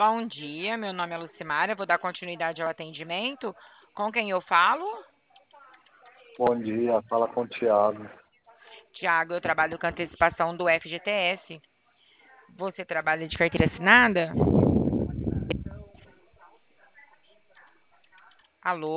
Bom dia, meu nome é Lucimara, vou dar continuidade ao atendimento. Com quem eu falo? Bom dia, fala com o Thiago. Tiago, eu trabalho com antecipação do FGTS. Você trabalha de carteira assinada? Alô?